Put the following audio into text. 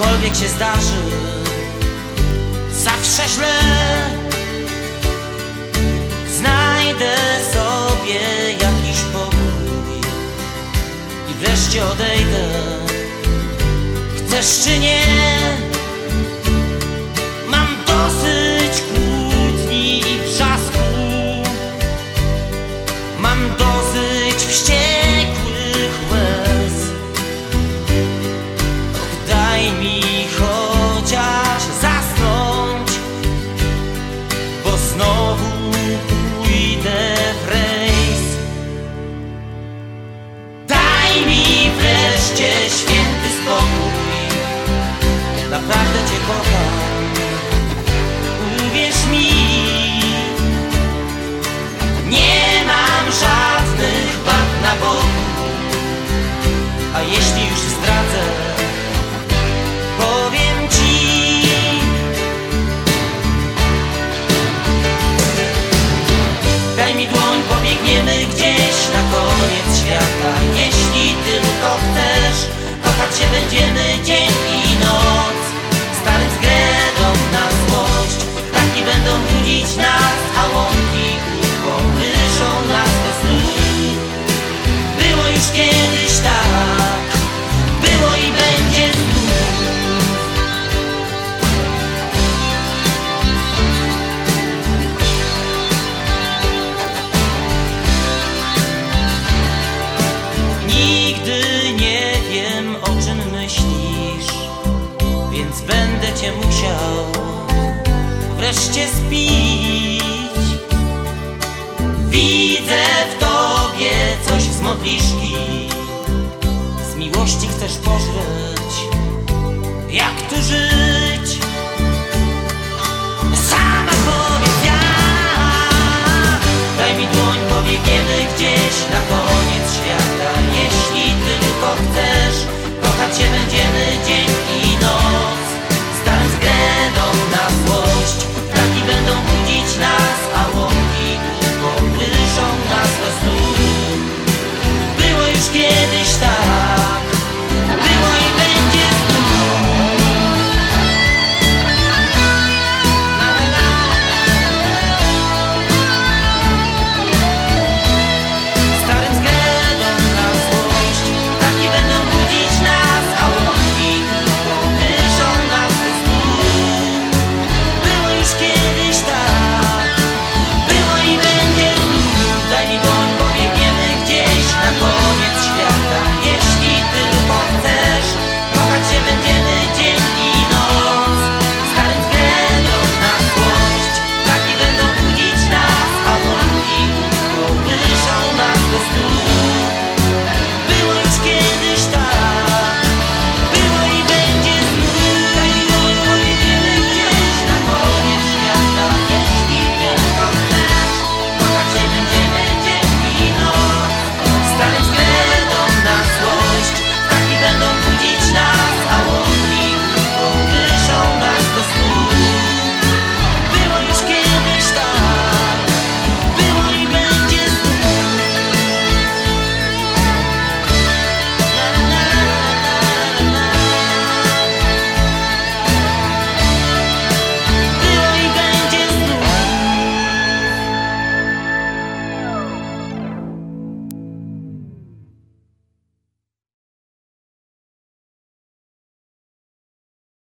cokolwiek się zdarzy, zawsze źle. Znajdę sobie jakiś pokój i wreszcie odejdę. Chcesz czy nie? Mam dosyć kłótni i wrzasku. Mam dosyć wściekłych łez. Och, daj mi chociaż zasnąć, bo znowu pójdę w rejs. Daj mi wreszcie święty spokój. Naprawdę cię kocham, uwierz mi. Nie mam żadnych wad na boku, a jeśli już zdradzę, powiem ci. Daj mi dłoń, pobiegniemy gdzieś na koniec świata. Jeśli tylko chcesz, kochać się będziemy dzień i noc. Starym względom na złość, ptaki będą budzić nas, a łąki kołyszą nas do snu. Było już kiedyś tak, było i będzie znów. Nigdy nie wiem, o czym myślisz, więc będę cię musiał wreszcie spić. Widzę w tobie coś z modliszki, z miłości chcesz pożreć, jak tu żyć.